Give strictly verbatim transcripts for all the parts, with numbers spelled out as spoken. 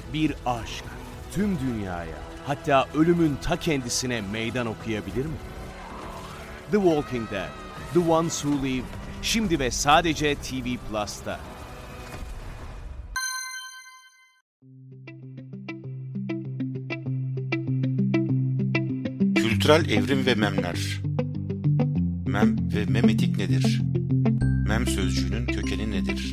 Bir aşk tüm dünyaya, hatta ölümün ta kendisine meydan okuyabilir mi? The Walking Dead, The Ones Who Live, şimdi ve sadece T V Plus'ta. Kültürel evrim ve memler. Mem ve memetik nedir? Mem sözcüğünün kökeni nedir?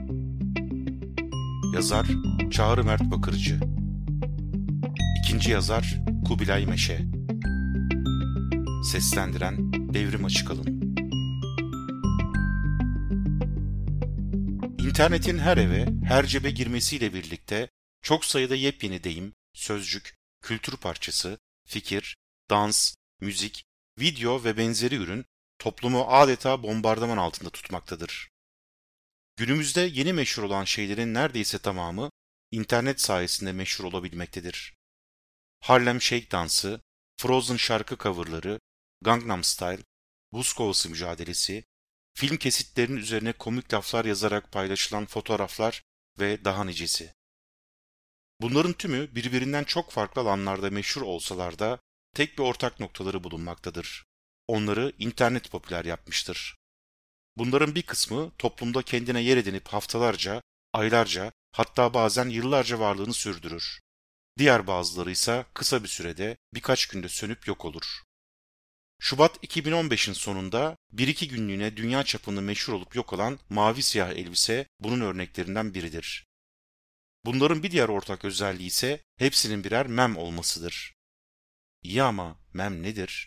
Yazar Çağrı Mert Bakırcı. İkinci yazar Kubilay Meşe. Seslendiren Devrim Açıkalın. İnternetin her eve, her cebe girmesiyle birlikte çok sayıda yepyeni deyim, sözcük, kültür parçası, fikir, dans, müzik, video ve benzeri ürün toplumu adeta bombardıman altında tutmaktadır. Günümüzde yeni meşhur olan şeylerin neredeyse tamamı internet sayesinde meşhur olabilmektedir. Harlem Shake dansı, Frozen şarkı coverları, Gangnam Style, buz kovası mücadelesi, film kesitlerinin üzerine komik laflar yazarak paylaşılan fotoğraflar ve daha nicesi. Bunların tümü birbirinden çok farklı alanlarda meşhur olsalar da tek bir ortak noktaları bulunmaktadır. Onları internet popüler yapmıştır. Bunların bir kısmı toplumda kendine yer edinip haftalarca, aylarca, hatta bazen yıllarca varlığını sürdürür. Diğer bazıları ise kısa bir sürede, birkaç günde sönüp yok olur. Şubat iki bin on beşin sonunda bir iki günlüğüne dünya çapında meşhur olup yok olan mavi siyah elbise bunun örneklerinden biridir. Bunların bir diğer ortak özelliği ise hepsinin birer mem olmasıdır. İyi ama mem nedir?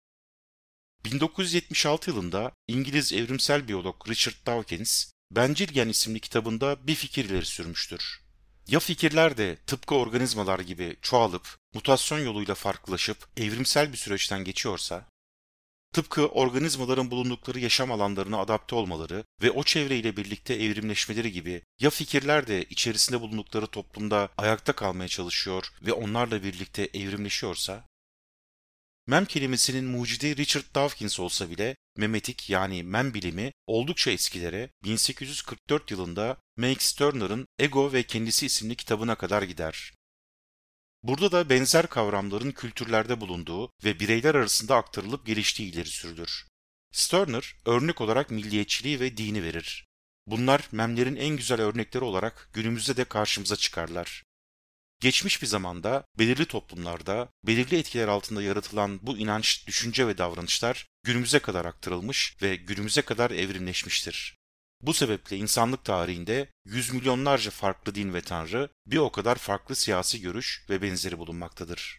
bin dokuz yüz yetmiş altı yılında İngiliz evrimsel biyolog Richard Dawkins, Bencil Gen isimli kitabında bir fikir ileri sürmüştür. Ya fikirler de tıpkı organizmalar gibi çoğalıp, mutasyon yoluyla farklılaşıp evrimsel bir süreçten geçiyorsa, tıpkı organizmaların bulundukları yaşam alanlarına adapte olmaları ve o çevreyle birlikte evrimleşmeleri gibi ya fikirler de içerisinde bulundukları toplumda ayakta kalmaya çalışıyor ve onlarla birlikte evrimleşiyorsa, mem kelimesinin mucidi Richard Dawkins olsa bile memetik yani mem bilimi oldukça eskilere bin sekiz yüz kırk dört yılında Max Turner'ın Ego ve Kendisi isimli kitabına kadar gider. Burada da benzer kavramların kültürlerde bulunduğu ve bireyler arasında aktarılıp geliştiği ileri sürülür. Turner örnek olarak milliyetçiliği ve dini verir. Bunlar memlerin en güzel örnekleri olarak günümüzde de karşımıza çıkarlar. Geçmiş bir zamanda, belirli toplumlarda, belirli etkiler altında yaratılan bu inanç, düşünce ve davranışlar günümüze kadar aktarılmış ve günümüze kadar evrimleşmiştir. Bu sebeple insanlık tarihinde yüz milyonlarca farklı din ve tanrı, bir o kadar farklı siyasi görüş ve benzeri bulunmaktadır.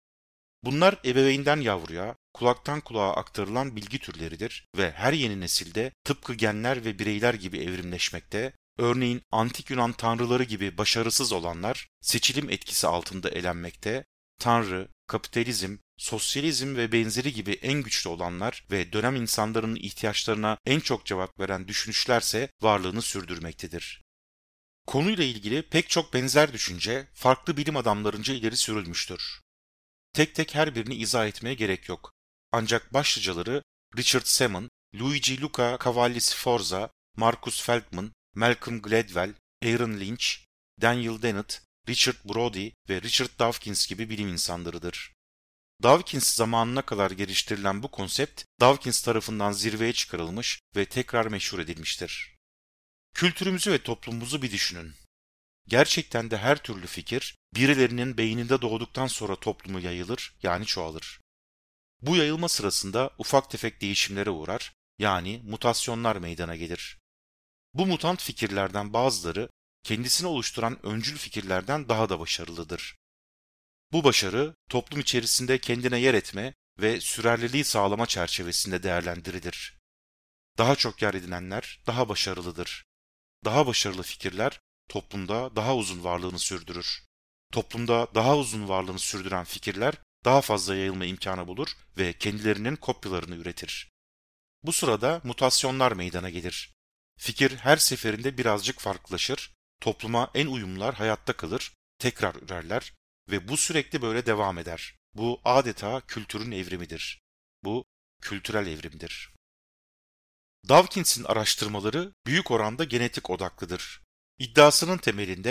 Bunlar ebeveynden yavruya, kulaktan kulağa aktarılan bilgi türleridir ve her yeni nesilde tıpkı genler ve bireyler gibi evrimleşmekte. Örneğin antik Yunan tanrıları gibi başarısız olanlar seçilim etkisi altında elenmekte, tanrı, kapitalizm, sosyalizm ve benzeri gibi en güçlü olanlar ve dönem insanların ihtiyaçlarına en çok cevap veren düşünüşlerse varlığını sürdürmektedir. Konuyla ilgili pek çok benzer düşünce farklı bilim adamlarınca ileri sürülmüştür. Tek tek her birini izah etmeye gerek yok. Ancak başlıcaları Richard Semon, Luigi Luca Cavalli-Sforza, Marcus Feldman, Malcolm Gladwell, Aaron Lynch, Daniel Dennett, Richard Brody ve Richard Dawkins gibi bilim insanlarıdır. Dawkins zamanına kadar geliştirilen bu konsept, Dawkins tarafından zirveye çıkarılmış ve tekrar meşhur edilmiştir. Kültürümüzü ve toplumumuzu bir düşünün. Gerçekten de her türlü fikir, birilerinin beyninde doğduktan sonra topluma yayılır, yani çoğalır. Bu yayılma sırasında ufak tefek değişimlere uğrar, yani mutasyonlar meydana gelir. Bu mutant fikirlerden bazıları kendisini oluşturan öncül fikirlerden daha da başarılıdır. Bu başarı toplum içerisinde kendine yer etme ve sürerliliği sağlama çerçevesinde değerlendirilir. Daha çok yer edinenler daha başarılıdır. Daha başarılı fikirler toplumda daha uzun varlığını sürdürür. Toplumda daha uzun varlığını sürdüren fikirler daha fazla yayılma imkanı bulur ve kendilerinin kopyalarını üretir. Bu sırada mutasyonlar meydana gelir. Fikir her seferinde birazcık farklılaşır, topluma en uyumlular hayatta kalır, tekrar ürerler ve bu sürekli böyle devam eder. Bu adeta kültürün evrimidir. Bu kültürel evrimdir. Dawkins'in araştırmaları büyük oranda genetik odaklıdır. İddiasının temelinde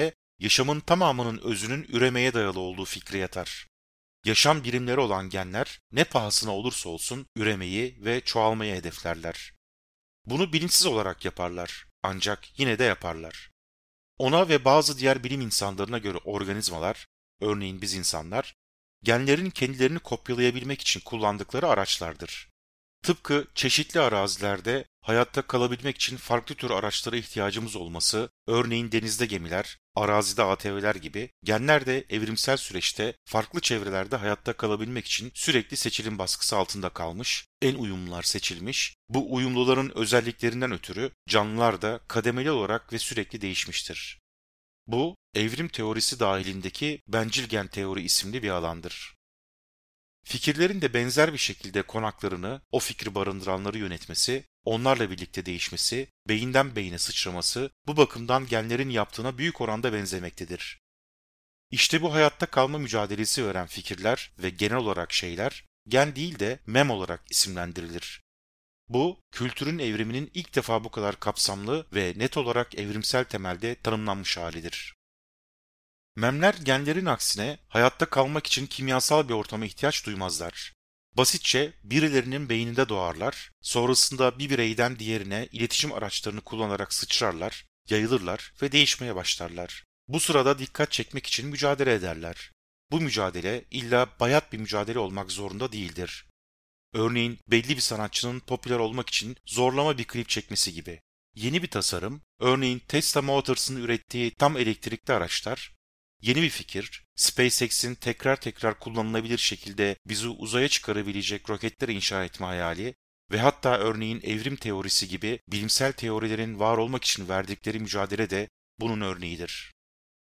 yaşamın tamamının özünün üremeye dayalı olduğu fikri yatar. Yaşam birimleri olan genler ne pahasına olursa olsun üremeyi ve çoğalmayı hedeflerler. Bunu bilinçsiz olarak yaparlar, ancak yine de yaparlar. Ona ve bazı diğer bilim insanlarına göre organizmalar, örneğin biz insanlar, genlerin kendilerini kopyalayabilmek için kullandıkları araçlardır. Tıpkı çeşitli arazilerde hayatta kalabilmek için farklı tür araçlara ihtiyacımız olması, örneğin denizde gemiler, arazide A T V'ler gibi, genler de evrimsel süreçte farklı çevrelerde hayatta kalabilmek için sürekli seçilim baskısı altında kalmış, en uyumlular seçilmiş, bu uyumluların özelliklerinden ötürü canlılar da kademeli olarak ve sürekli değişmiştir. Bu, evrim teorisi dahilindeki bencil gen teori isimli bir alandır. Fikirlerin de benzer bir şekilde konaklarını, o fikri barındıranları yönetmesi, onlarla birlikte değişmesi, beyinden beyine sıçraması bu bakımdan genlerin yaptığına büyük oranda benzemektedir. İşte bu hayatta kalma mücadelesi veren fikirler ve genel olarak şeyler, gen değil de mem olarak isimlendirilir. Bu, kültürün evriminin ilk defa bu kadar kapsamlı ve net olarak evrimsel temelde tanımlanmış halidir. Memler genlerin aksine hayatta kalmak için kimyasal bir ortama ihtiyaç duymazlar. Basitçe birilerinin beyninde doğarlar, sonrasında bir bireyden diğerine iletişim araçlarını kullanarak sıçrarlar, yayılırlar ve değişmeye başlarlar. Bu sırada dikkat çekmek için mücadele ederler. Bu mücadele illa bayat bir mücadele olmak zorunda değildir. Örneğin belli bir sanatçının popüler olmak için zorlama bir klip çekmesi gibi. Yeni bir tasarım, örneğin Tesla Motors'ın ürettiği tam elektrikli araçlar, yeni bir fikir, SpaceX'in tekrar tekrar kullanılabilir şekilde bizi uzaya çıkarabilecek roketler inşa etme hayali ve hatta örneğin evrim teorisi gibi bilimsel teorilerin var olmak için verdikleri mücadele de bunun örneğidir.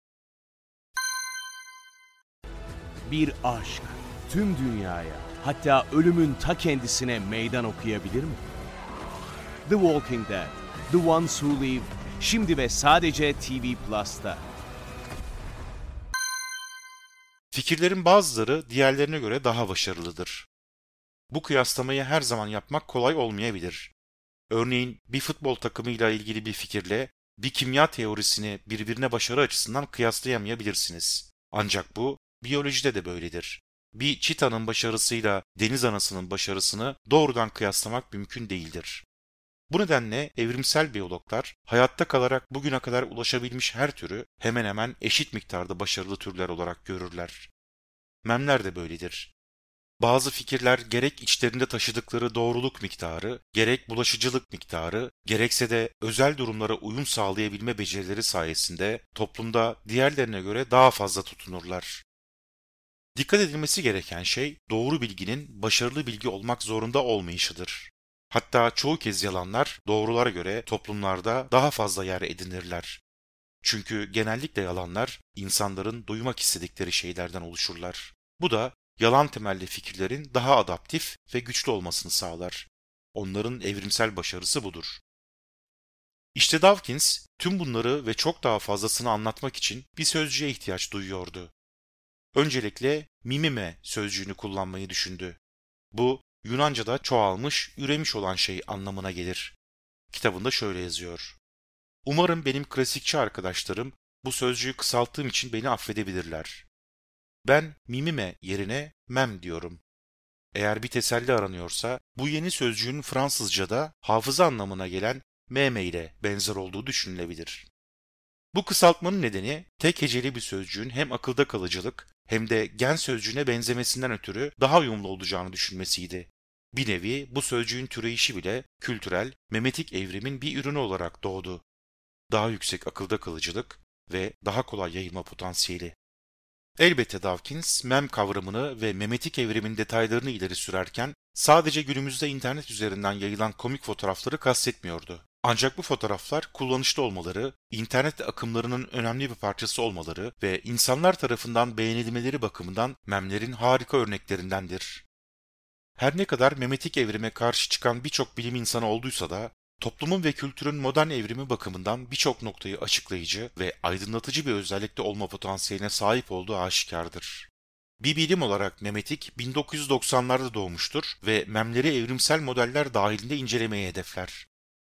Bir aşk tüm dünyaya, hatta ölümün ta kendisine meydan okuyabilir mi? The Walking Dead, The Ones Who Live, şimdi ve sadece T V Plus'ta. Fikirlerin bazıları diğerlerine göre daha başarılıdır. Bu kıyaslamayı her zaman yapmak kolay olmayabilir. Örneğin bir futbol takımıyla ilgili bir fikirle bir kimya teorisini birbirine başarı açısından kıyaslayamayabilirsiniz. Ancak bu biyolojide de böyledir. Bir çitanın başarısıyla deniz anasının başarısını doğrudan kıyaslamak mümkün değildir. Bu nedenle evrimsel biyologlar hayatta kalarak bugüne kadar ulaşabilmiş her türü hemen hemen eşit miktarda başarılı türler olarak görürler. Memler de böyledir. Bazı fikirler gerek içlerinde taşıdıkları doğruluk miktarı, gerek bulaşıcılık miktarı, gerekse de özel durumlara uyum sağlayabilme becerileri sayesinde toplumda diğerlerine göre daha fazla tutunurlar. Dikkat edilmesi gereken şey doğru bilginin başarılı bilgi olmak zorunda olmayışıdır. Hatta çoğu kez yalanlar doğrulara göre toplumlarda daha fazla yer edinirler. Çünkü genellikle yalanlar insanların duymak istedikleri şeylerden oluşurlar. Bu da yalan temelli fikirlerin daha adaptif ve güçlü olmasını sağlar. Onların evrimsel başarısı budur. İşte Dawkins tüm bunları ve çok daha fazlasını anlatmak için bir sözcüğe ihtiyaç duyuyordu. Öncelikle mimime sözcüğünü kullanmayı düşündü. Bu Yunanca'da çoğalmış, üremiş olan şey anlamına gelir. Kitabında şöyle yazıyor. Umarım benim klasikçi arkadaşlarım bu sözcüğü kısalttığım için beni affedebilirler. Ben mimime yerine mem diyorum. Eğer bir teselli aranıyorsa bu yeni sözcüğün Fransızca'da hafıza anlamına gelen meme ile benzer olduğu düşünülebilir. Bu kısaltmanın nedeni tek heceli bir sözcüğün hem akılda kalıcılık hem de gen sözcüğüne benzemesinden ötürü daha uyumlu olacağını düşünmesiydi. Bir nevi bu sözcüğün türeyişi bile kültürel, memetik evrimin bir ürünü olarak doğdu. Daha yüksek akılda kalıcılık ve daha kolay yayılma potansiyeli. Elbette Dawkins, mem kavramını ve memetik evrimin detaylarını ileri sürerken sadece günümüzde internet üzerinden yayılan komik fotoğrafları kastetmiyordu. Ancak bu fotoğraflar kullanışlı olmaları, internet akımlarının önemli bir parçası olmaları ve insanlar tarafından beğenilmeleri bakımından memlerin harika örneklerindendir. Her ne kadar memetik evrime karşı çıkan birçok bilim insanı olduysa da, toplumun ve kültürün modern evrimi bakımından birçok noktayı açıklayıcı ve aydınlatıcı bir özellikte olma potansiyeline sahip olduğu aşikardır. Bir bilim olarak memetik bin dokuz yüz doksanlarda doğmuştur ve memleri evrimsel modeller dahilinde incelemeyi hedefler.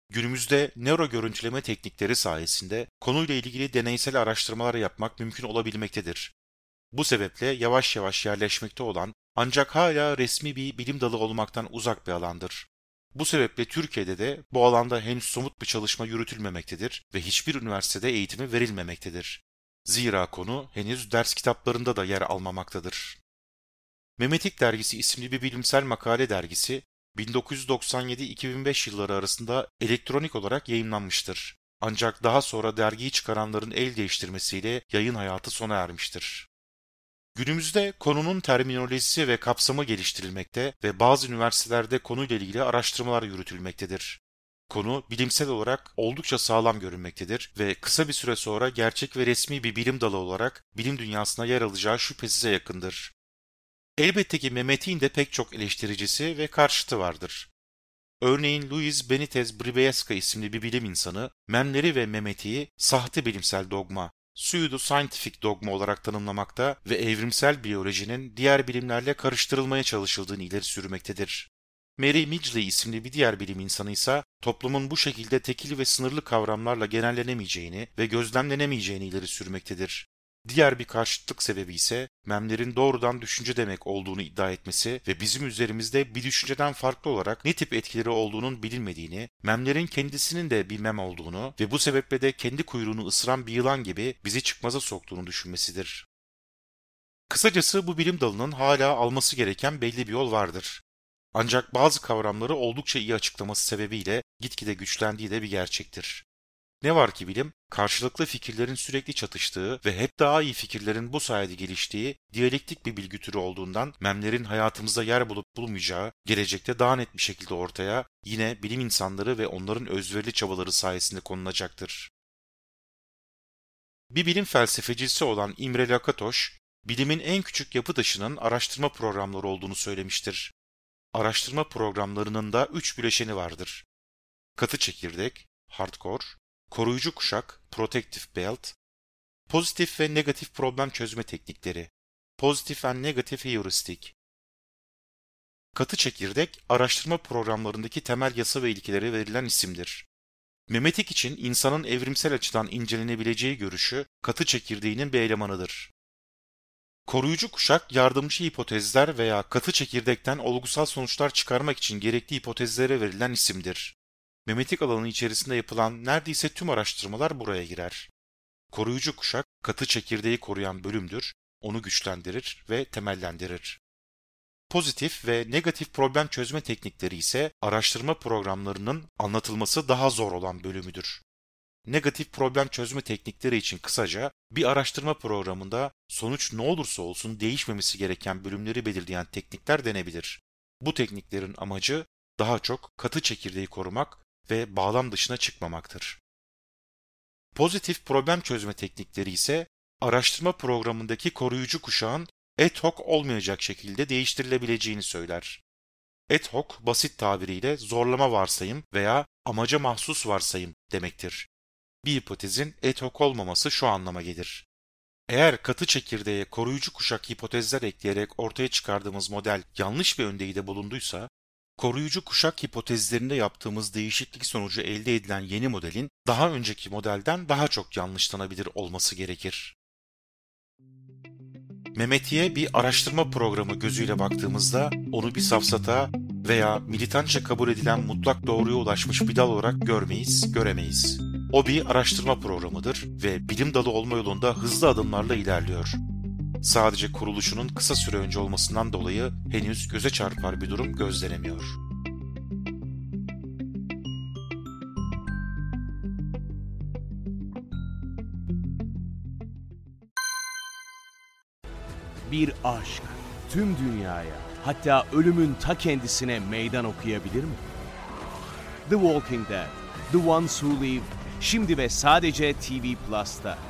Günümüzde nöro görüntüleme teknikleri sayesinde konuyla ilgili deneysel araştırmalar yapmak mümkün olabilmektedir. Bu sebeple yavaş yavaş yerleşmekte olan ancak hala resmi bir bilim dalı olmaktan uzak bir alandır. Bu sebeple Türkiye'de de bu alanda henüz somut bir çalışma yürütülmemektedir ve hiçbir üniversitede eğitimi verilmemektedir. Zira konu henüz ders kitaplarında da yer almamaktadır. Memetik Dergisi isimli bir bilimsel makale dergisi, bin dokuz yüz doksan yedi iki bin beş yılları arasında elektronik olarak yayımlanmıştır. Ancak daha sonra dergiyi çıkaranların el değiştirmesiyle yayın hayatı sona ermiştir. Günümüzde konunun terminolojisi ve kapsamı geliştirilmekte ve bazı üniversitelerde konuyla ilgili araştırmalar yürütülmektedir. Konu bilimsel olarak oldukça sağlam görünmektedir ve kısa bir süre sonra gerçek ve resmi bir bilim dalı olarak bilim dünyasına yer alacağı şüphesize yakındır. Elbette ki memetiğin de pek çok eleştiricisi ve karşıtı vardır. Örneğin Luis Benitez Bribiesca isimli bir bilim insanı, memleri ve memetiği sahte bilimsel dogma, pseudo-scientific dogma olarak tanımlamakta ve evrimsel biyolojinin diğer bilimlerle karıştırılmaya çalışıldığını ileri sürmektedir. Mary Midgley isimli bir diğer bilim insanı ise toplumun bu şekilde tekil ve sınırlı kavramlarla genellenemeyeceğini ve gözlemlenemeyeceğini ileri sürmektedir. Diğer bir karşıtlık sebebi ise memlerin doğrudan düşünce demek olduğunu iddia etmesi ve bizim üzerimizde bir düşünceden farklı olarak ne tip etkileri olduğunun bilinmediğini, memlerin kendisinin de bir mem olduğunu ve bu sebeple de kendi kuyruğunu ısıran bir yılan gibi bizi çıkmaza soktuğunu düşünmesidir. Kısacası bu bilim dalının hala alması gereken belli bir yol vardır. Ancak bazı kavramları oldukça iyi açıklaması sebebiyle gitgide güçlendiği de bir gerçektir. Ne var ki bilim, karşılıklı fikirlerin sürekli çatıştığı ve hep daha iyi fikirlerin bu sayede geliştiği diyalektik bir bilgi türü olduğundan memlerin hayatımızda yer bulup bulmayacağı gelecekte daha net bir şekilde ortaya yine bilim insanları ve onların özverili çabaları sayesinde konulacaktır. Bir bilim felsefecisi olan Imre Lakatos, bilimin en küçük yapı taşının araştırma programları olduğunu söylemiştir. Araştırma programlarının da üç bileşeni vardır. Katı çekirdek, hardcore, koruyucu kuşak, protective belt, pozitif ve negatif problem çözme teknikleri, positive and negative heuristic. Katı çekirdek, araştırma programlarındaki temel yasa ve ilkelere verilen isimdir. Memetik için insanın evrimsel açıdan incelenebileceği görüşü katı çekirdeğinin bir elemanıdır. Koruyucu kuşak, yardımcı hipotezler veya katı çekirdekten olgusal sonuçlar çıkarmak için gerekli hipotezlere verilen isimdir. Memetik alanı içerisinde yapılan neredeyse tüm araştırmalar buraya girer. Koruyucu kuşak, katı çekirdeği koruyan bölümdür, onu güçlendirir ve temellendirir. Pozitif ve negatif problem çözme teknikleri ise araştırma programlarının anlatılması daha zor olan bölümüdür. Negatif problem çözme teknikleri için kısaca bir araştırma programında sonuç ne olursa olsun değişmemesi gereken bölümleri belirleyen teknikler denebilir. Bu tekniklerin amacı daha çok katı çekirdeği korumak ve bağlam dışına çıkmamaktır. Pozitif problem çözme teknikleri ise araştırma programındaki koruyucu kuşağın ad hoc olmayacak şekilde değiştirilebileceğini söyler. Ad hoc basit tabiriyle zorlama varsayım veya amaca mahsus varsayım demektir. Bir hipotezin ad hoc olmaması şu anlama gelir. Eğer katı çekirdeğe koruyucu kuşak hipotezler ekleyerek ortaya çıkardığımız model yanlış bir öndeyide bulunduysa, koruyucu kuşak hipotezlerinde yaptığımız değişiklik sonucu elde edilen yeni modelin daha önceki modelden daha çok yanlışlanabilir olması gerekir. Memetiğe bir araştırma programı gözüyle baktığımızda onu bir safsata veya militança kabul edilen mutlak doğruya ulaşmış bir dal olarak görmeyiz, göremeyiz. O bir araştırma programıdır ve bilim dalı olma yolunda hızlı adımlarla ilerliyor. Sadece kuruluşunun kısa süre önce olmasından dolayı henüz göze çarpar bir durum gözlenemiyor. Bir aşk tüm dünyaya, hatta ölümün ta kendisine meydan okuyabilir mi? The Walking Dead, The Ones Who Live, şimdi ve sadece T V Plus'ta.